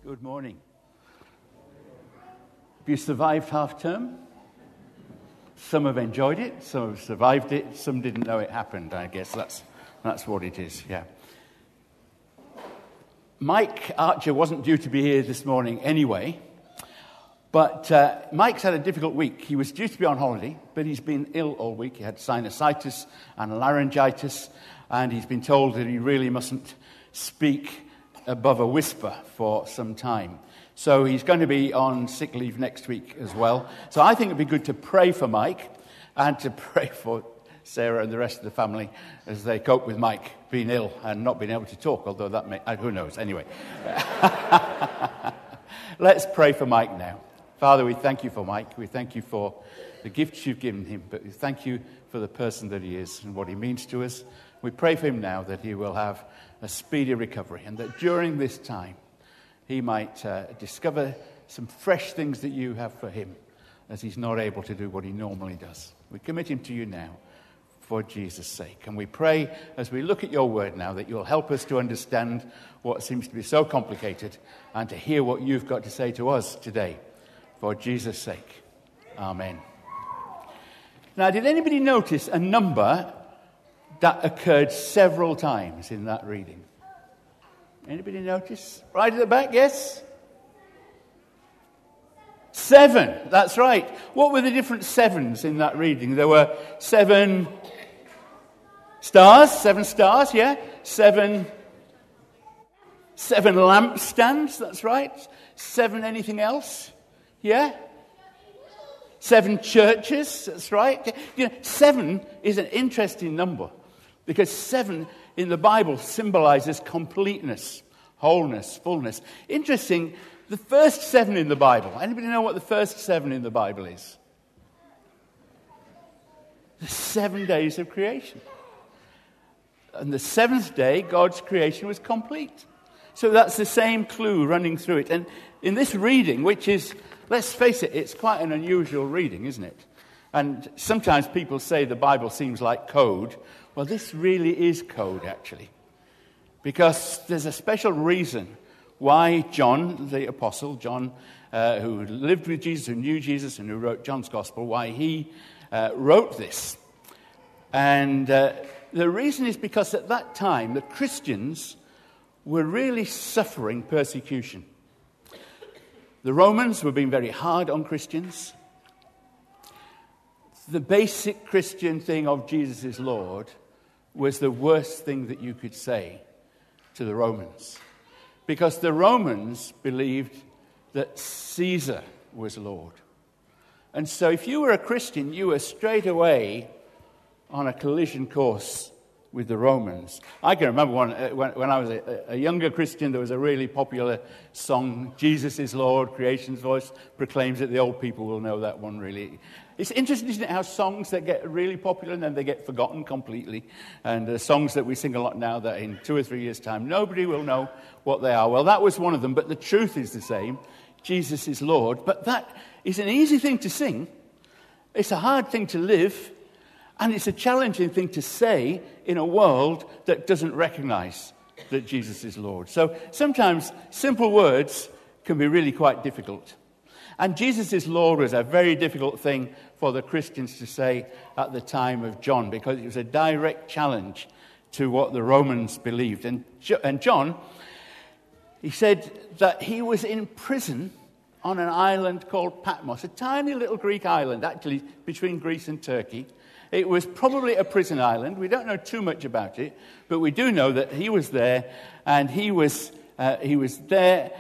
Good morning. Have you survived half-term? Some have enjoyed it, some have survived it, some didn't know it happened. I guess that's what it is, yeah. Mike Archer wasn't due to be here this morning anyway, but Mike's had a difficult week. He was due to be on holiday, but he's been ill all week. He had sinusitis and laryngitis, and he's been told that he really mustn't speak above a whisper for some time. So he's going to be on sick leave next week as well. So I think it'd be good to pray for Mike and to pray for Sarah and the rest of the family as they cope with Mike being ill and not being able to talk, although that may, who knows, anyway. Let's pray for Mike now. Father, we thank you for Mike. We thank you for the gifts you've given him, but we thank you for the person that he is and what he means to us. We pray for him now that he will have a speedy recovery and that during this time he might discover some fresh things that you have for him as he's not able to do what he normally does. We commit him to you now for Jesus' sake. And we pray as we look at your word now that you'll help us to understand what seems to be so complicated and to hear what you've got to say to us today for Jesus' sake. Amen. Now, did anybody notice a number that occurred several times in that reading? Anybody notice? Right at the back, yes? 7, that's right. What were the different 7s in that reading? There were 7 stars, yeah? 7 lampstands, that's right. 7 anything else? Yeah? 7 churches, that's right. 7 is an interesting number because 7 in the Bible symbolizes completeness, wholeness, fullness. Interesting, the first 7 in the Bible. Anybody know what the first 7 in the Bible is? The 7 days of creation. And the 7th day, God's creation was complete. So that's the same clue running through it. And in this reading, which is, let's face it, it's quite an unusual reading, isn't it? And sometimes people say the Bible seems like code. Well, this really is code, actually. Because there's a special reason why John, the apostle, John, who lived with Jesus, who knew Jesus, and who wrote John's Gospel, why he wrote this. And the reason is because at that time, the Christians were really suffering persecution. The Romans were being very hard on Christians. The basic Christian thing of Jesus is Lord was the worst thing that you could say to the Romans. Because the Romans believed that Caesar was Lord. And so if you were a Christian, you were straight away on a collision course with the Romans. I can remember when I was a younger Christian, there was a really popular song, Jesus is Lord, creation's voice proclaims it. The old people will know that one really. It's interesting, isn't it, how songs that get really popular and then they get forgotten completely. And the songs that we sing a lot now that in 2 or 3 years' time, nobody will know what they are. Well, that was one of them, but the truth is the same. Jesus is Lord. But that is an easy thing to sing. It's a hard thing to live. And it's a challenging thing to say in a world that doesn't recognize that Jesus is Lord. So sometimes simple words can be really quite difficult. And Jesus is Lord was a very difficult thing for the Christians to say at the time of John because it was a direct challenge to what the Romans believed. And John, he said that he was in prison on an island called Patmos, a tiny little Greek island, actually between Greece and Turkey. It was probably a prison island. We don't know too much about it, but we do know that he was there, and he was there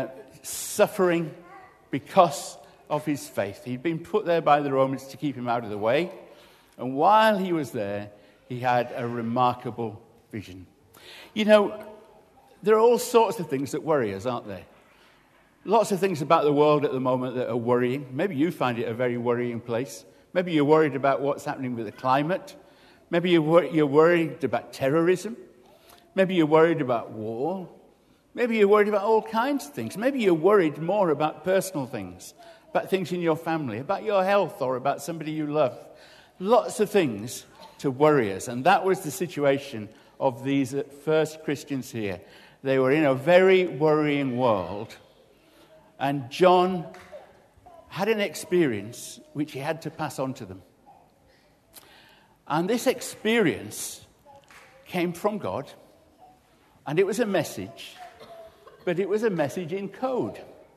suffering because of his faith. He'd been put there by the Romans to keep him out of the way, and while he was there, he had a remarkable vision. You know, there are all sorts of things that worry us, aren't there? Lots of things about the world at the moment that are worrying. Maybe you find it a very worrying place. Maybe you're worried about what's happening with the climate. Maybe you're worried about terrorism. Maybe you're worried about war. Maybe you're worried about all kinds of things. Maybe you're worried more about personal things, about things in your family, about your health, or about somebody you love. Lots of things to worry us. And that was the situation of these first Christians here. They were in a very worrying world, And John had an experience which he had to pass on to them. And this experience came from God, and it was a message, but it was a message in code.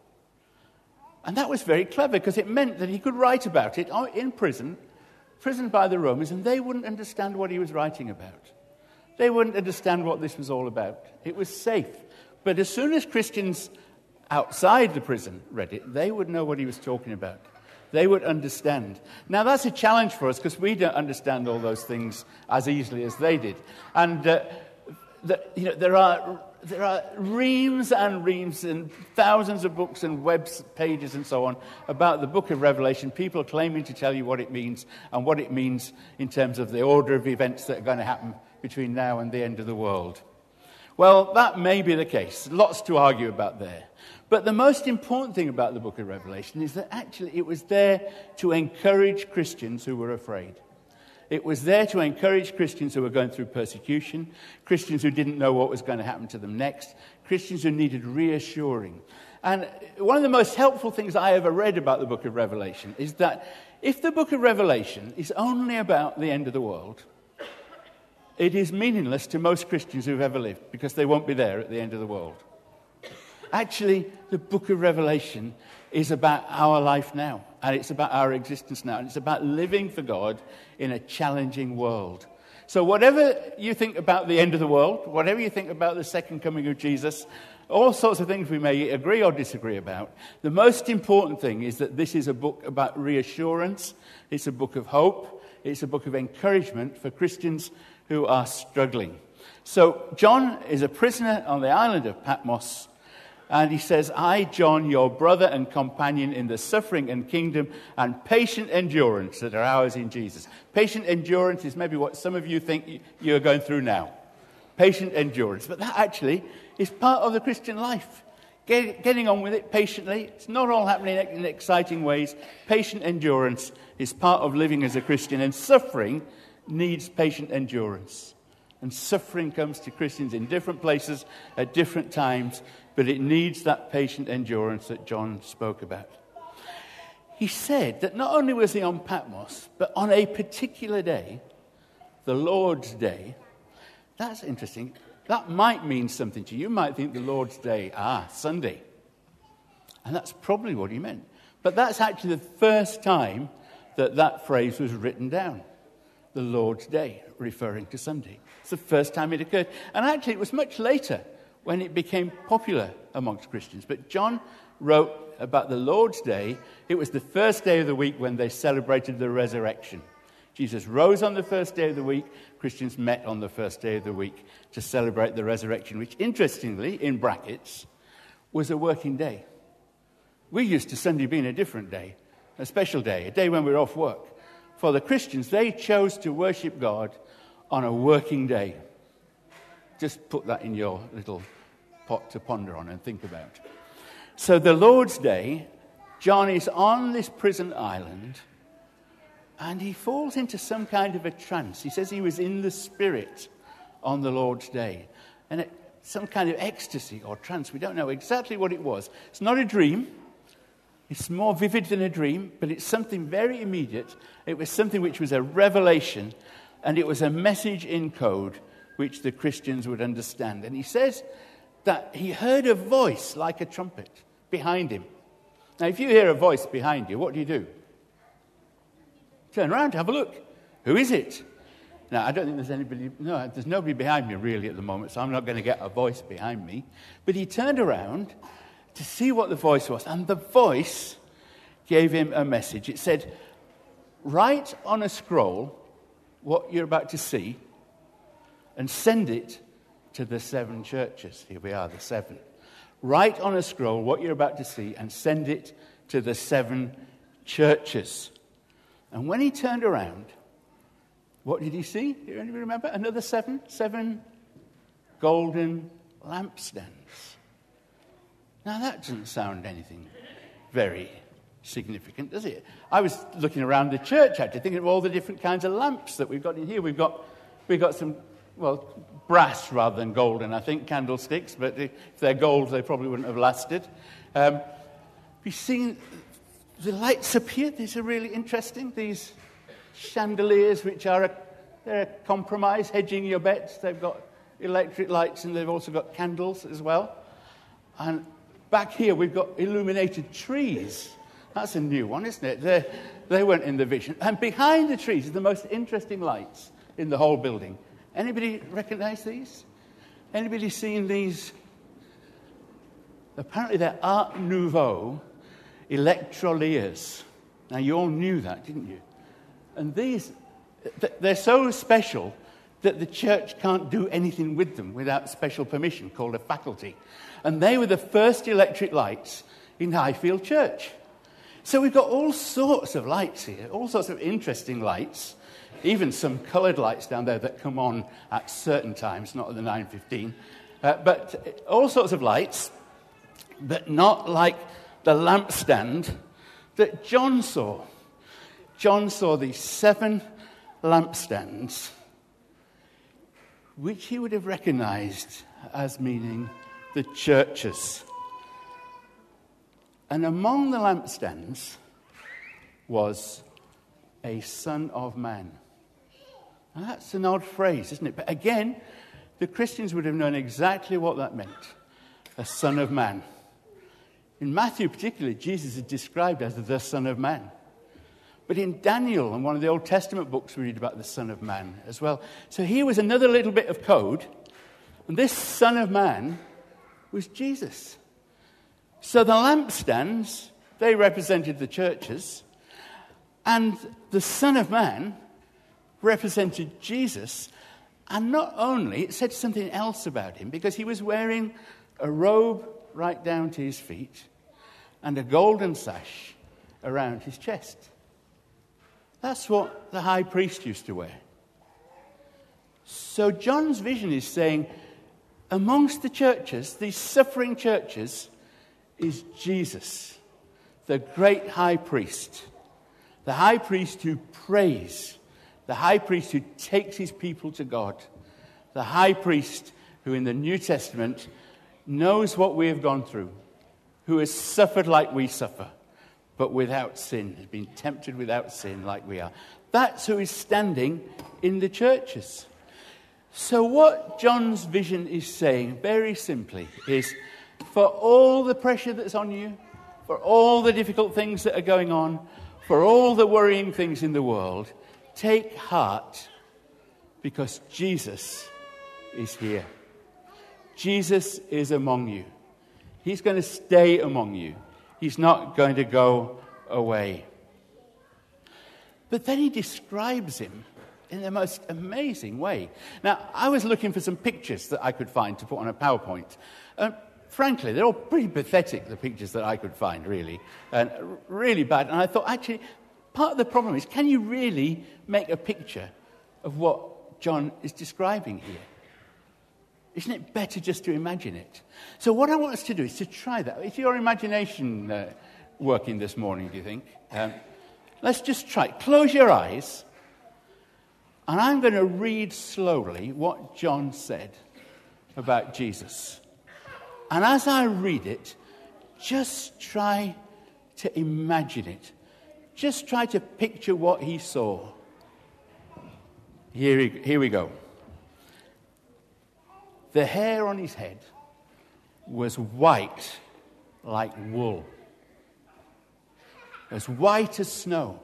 And that was very clever, because it meant that he could write about it in prison, imprisoned by the Romans, and they wouldn't understand what he was writing about. They wouldn't understand what this was all about. It was safe. But as soon as Christians outside the prison read it, they would know what he was talking about. They would understand. Now, that's a challenge for us, because we don't understand all those things as easily as they did. And there are reams and reams and thousands of books and web pages and so on about the book of Revelation, people claiming to tell you what it means and what it means in terms of the order of events that are going to happen between now and the end of the world. Well, that may be the case. Lots to argue about there. But the most important thing about the book of Revelation is that actually it was there to encourage Christians who were afraid. It was there to encourage Christians who were going through persecution, Christians who didn't know what was going to happen to them next, Christians who needed reassuring. And one of the most helpful things I ever read about the book of Revelation is that if the book of Revelation is only about the end of the world, it is meaningless to most Christians who've ever lived, because they won't be there at the end of the world. Actually, the book of Revelation is about our life now, and it's about our existence now, and it's about living for God in a challenging world. So whatever you think about the end of the world, whatever you think about the second coming of Jesus, all sorts of things we may agree or disagree about, the most important thing is that this is a book about reassurance, it's a book of hope, it's a book of encouragement for Christians who are struggling. So John is a prisoner on the island of Patmos, and he says, I, John, your brother and companion in the suffering and kingdom and patient endurance that are ours in Jesus. Patient endurance is maybe what some of you think you're going through now. Patient endurance. But that actually is part of the Christian life. Getting on with it patiently. It's not all happening in exciting ways. Patient endurance is part of living as a Christian. And suffering needs patient endurance. And suffering comes to Christians in different places at different times, but it needs that patient endurance that John spoke about. He said that not only was he on Patmos, but on a particular day, the Lord's Day. That's interesting. That might mean something to you. You might think the Lord's Day, Sunday. And that's probably what he meant. But that's actually the first time that phrase was written down. The Lord's Day, referring to Sunday. It's the first time it occurred. And actually, it was much later when it became popular amongst Christians. But John wrote about the Lord's Day. It was the first day of the week when they celebrated the resurrection. Jesus rose on the first day of the week. Christians met on the first day of the week to celebrate the resurrection, which, interestingly, in brackets, was a working day. We're used to Sunday being a different day, a special day, a day when we're off work. For the Christians, they chose to worship God on a working day. Just put that in your little pot to ponder on and think about. So the Lord's Day, John is on this prison island, and he falls into some kind of a trance. He says he was in the Spirit on the Lord's Day. And some kind of ecstasy or trance. We don't know exactly what it was. It's not a dream. It's more vivid than a dream, but it's something very immediate. It was something which was a revelation, and it was a message in code which the Christians would understand. And he says that he heard a voice like a trumpet behind him. Now, if you hear a voice behind you, what do? Turn around, have a look. Who is it? Now, I don't think there's anybody. No, there's nobody behind me really at the moment, so I'm not going to get a voice behind me. But he turned around to see what the voice was. And the voice gave him a message. It said, write on a scroll what you're about to see and send it to the 7 churches. Here we are, the 7. Write on a scroll what you're about to see and send it to the 7 churches. And when he turned around, what did he see? Do you anybody remember? Another 7? 7 golden lampstands. Now, that doesn't sound anything very significant, does it? I was looking around the church, actually, thinking of all the different kinds of lamps that we've got in here. We've got some, brass rather than golden, I think, candlesticks, but if they're gold, they probably wouldn't have lasted. We've seen the lights up here. These are really interesting. These chandeliers, which are they're a compromise, hedging your bets. They've got electric lights and they've also got candles as well. And back here we've got illuminated trees. That's a new one, isn't it? They weren't in the vision. And behind the trees are the most interesting lights in the whole building. Anybody recognize these? Anybody seen these? Apparently they're Art Nouveau electroliers. Now, you all knew that, didn't you? And these, they're so special that the church can't do anything with them without special permission, called a faculty. And they were the first electric lights in Highfield Church. So we've got all sorts of lights here, all sorts of interesting lights, even some coloured lights down there that come on at certain times, not at the 9:15. But all sorts of lights, but not like the lampstand that John saw. John saw these 7 lampstands, which he would have recognized as meaning the churches. And among the lampstands was a Son of Man. Now, that's an odd phrase, isn't it? But again, the Christians would have known exactly what that meant. A Son of Man. In Matthew particularly, Jesus is described as the Son of Man. But in Daniel and one of the Old Testament books, we read about the Son of Man as well. So here was another little bit of code. And this Son of Man was Jesus. So the lampstands, they represented the churches. And the Son of Man represented Jesus. And not only, it said something else about him, because he was wearing a robe right down to his feet and a golden sash around his chest. That's what the high priest used to wear. So John's vision is saying, amongst the churches, these suffering churches, is Jesus, the great high priest. The high priest who prays. The high priest who takes his people to God. The high priest who in the New Testament knows what we have gone through, who has suffered like we suffer, but without sin, has been tempted without sin like we are. That's who is standing in the churches. So what John's vision is saying, very simply, is for all the pressure that's on you, for all the difficult things that are going on, for all the worrying things in the world, take heart, because Jesus is here. Jesus is among you. He's going to stay among you. He's not going to go away. But then he describes him in the most amazing way. Now, I was looking for some pictures that I could find to put on a PowerPoint. Frankly, they're all pretty pathetic, the pictures that I could find, really. And really bad. And I thought, actually, part of the problem is, can you really make a picture of what John is describing here? Isn't it better just to imagine it? So what I want us to do is to try that. Is your imagination working this morning, do you think? Let's just try it. Close your eyes. And I'm going to read slowly what John said about Jesus. And as I read it, just try to imagine it. Just try to picture what he saw. Here we go. The hair on his head was white like wool, as white as snow.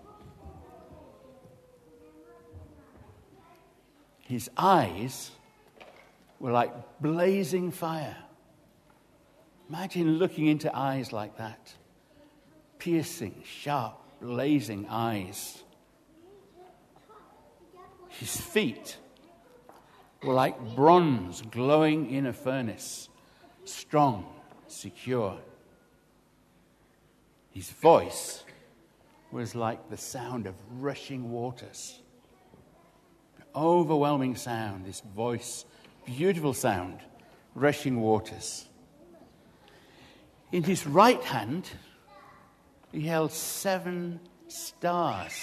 His eyes were like blazing fire. Imagine looking into eyes like that. Piercing, sharp, blazing eyes. His feet were like bronze glowing in a furnace, strong, secure. His voice was like the sound of rushing waters. Overwhelming sound, this voice, beautiful sound, rushing waters. In his right hand, he held 7 stars.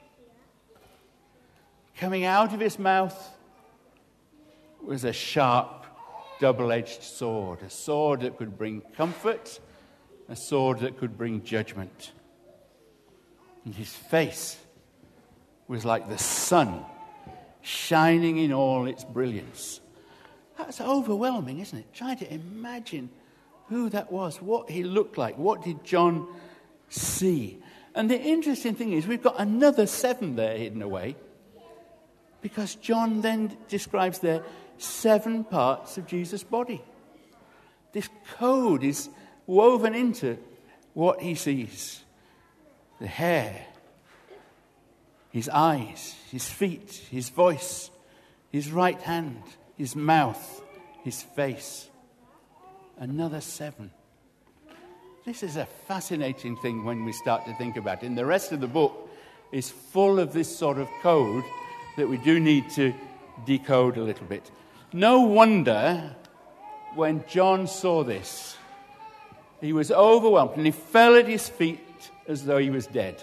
Coming out of his mouth was a sharp, double-edged sword, a sword that could bring comfort a sword that could bring judgment. And his face was like the sun, shining in all its brilliance. That's overwhelming, isn't it? Trying to imagine who that was, what he looked like, what did John see. And the interesting thing is we've got another 7 there hidden away, because John then describes there 7 parts of Jesus' body. This code is woven into what he sees. The hair, his eyes, his feet, his voice, his right hand, his mouth, his face. Another 7. This is a fascinating thing when we start to think about it. And the rest of the book is full of this sort of code that we do need to decode a little bit. No wonder when John saw this, he was overwhelmed and he fell at his feet as though he was dead.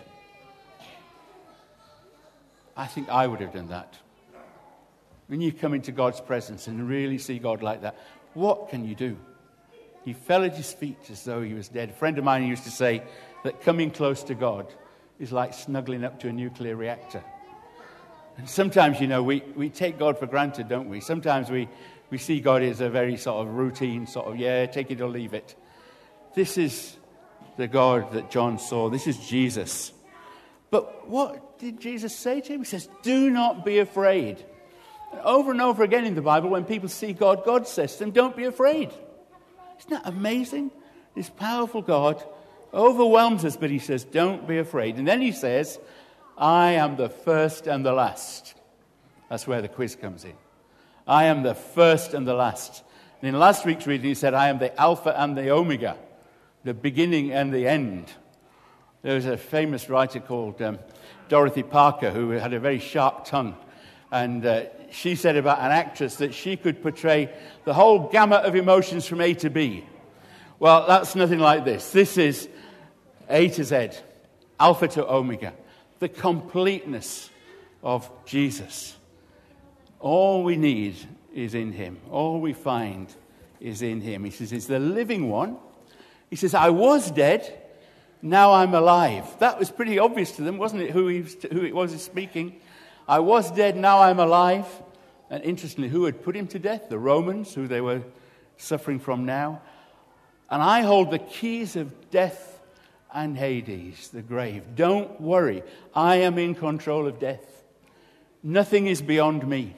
I think I would have done that. When you come into God's presence and really see God like that, what can you do? He fell at his feet as though he was dead. A friend of mine used to say that coming close to God is like snuggling up to a nuclear reactor. And sometimes, we take God for granted, don't we? Sometimes we see God as a very sort of routine, take it or leave it. This is the God that John saw. This is Jesus. But what did Jesus say to him? He says, do not be afraid. Over and over again in the Bible, when people see God, God says to them, don't be afraid. Isn't that amazing? This powerful God overwhelms us, but he says, don't be afraid. And then he says, I am the first and the last. That's where the quiz comes in. I am the first and the last. And in last week's reading, he said, I am the Alpha and the Omega, the beginning and the end. There was a famous writer called Dorothy Parker who had a very sharp tongue. And she said about an actress that she could portray the whole gamut of emotions from A to B. Well, that's nothing like this. This is A to Z, Alpha to Omega, the completeness of Jesus. All we need is in him. All we find is in him. He says, he's the living one. He says, I was dead, now I'm alive. That was pretty obvious to them, wasn't it, who it was speaking? I was dead, now I'm alive. And interestingly, who had put him to death? The Romans, who they were suffering from now. And I hold the keys of death and Hades, the grave. Don't worry, I am in control of death. Nothing is beyond me.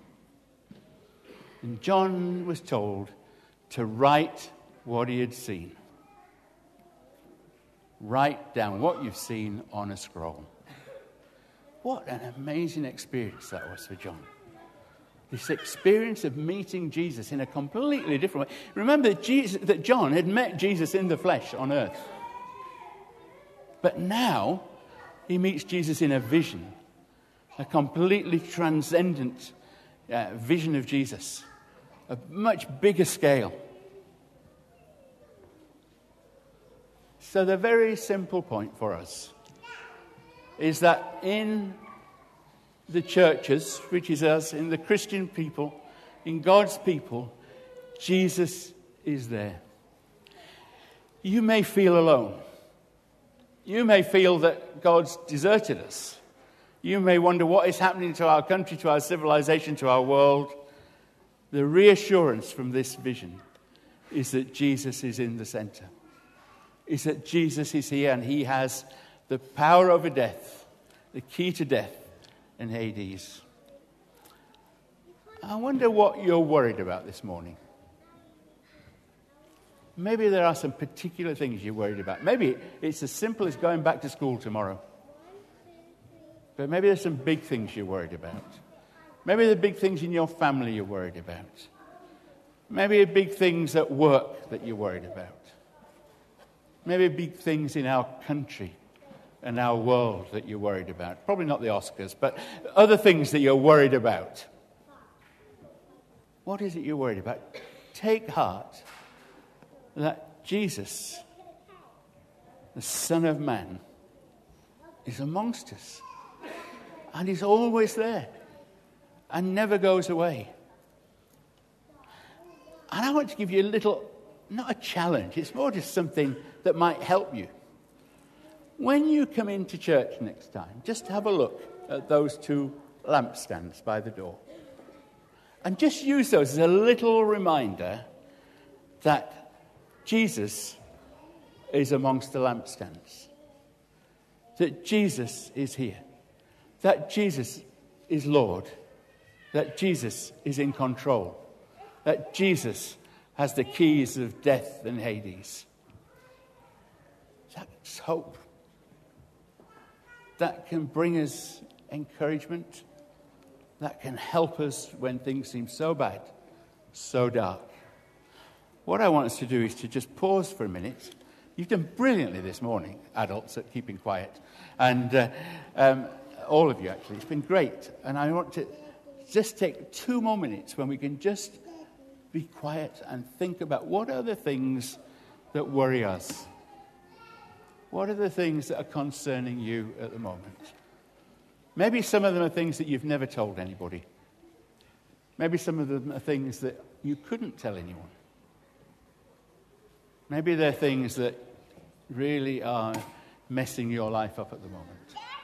And John was told to write what he had seen. Write down what you've seen on a scroll. What an amazing experience that was for John. This experience of meeting Jesus in a completely different way. Remember that John had met Jesus in the flesh on earth. But now he meets Jesus in a vision, a completely transcendent vision of Jesus, a much bigger scale. So the very simple point for us is that in the churches, which is us, in the Christian people, in God's people, Jesus is there. You may feel alone. You may feel that God's deserted us. You may wonder what is happening to our country, to our civilization, to our world. The reassurance from this vision is that Jesus is in the center. Is that Jesus is here and he has the power over death, the key to death and Hades. I wonder what you're worried about this morning. Maybe there are some particular things you're worried about. Maybe it's as simple as going back to school tomorrow. But maybe there's some big things you're worried about. Maybe there are big things in your family you're worried about. Maybe there are big things at work that you're worried about. Maybe big things in our country and our world that you're worried about. Probably not the Oscars, but other things that you're worried about. What is it you're worried about? Take heart that Jesus, the Son of Man, is amongst us. And he's always there and never goes away. And I want to give you a little not a challenge, it's more just something that might help you. When you come into church next time, just have a look at those 2 lampstands by the door. And just use those as a little reminder that Jesus is amongst the lampstands. That Jesus is here. That Jesus is Lord. That Jesus is in control. That Jesus has the keys of death and Hades. That's hope. That can bring us encouragement. That can help us when things seem so bad, so dark. What I want us to do is to just pause for a minute. You've done brilliantly this morning, adults, at keeping quiet. And all of you, actually. It's been great. And I want to just take 2 more minutes when we can just be quiet and think about what are the things that worry us. What are the things that are concerning you at the moment? Maybe some of them are things that you've never told anybody. Maybe some of them are things that you couldn't tell anyone. Maybe they're things that really are messing your life up at the moment.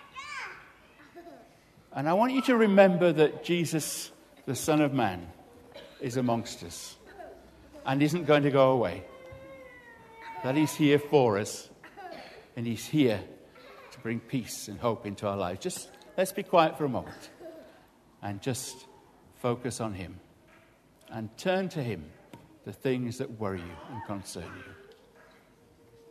And I want you to remember that Jesus, the Son of Man, is amongst us and isn't going to go away. That he's here for us. And he's here to bring peace and hope into our lives. Just let's be quiet for a moment and just focus on him and turn to him the things that worry you and concern you.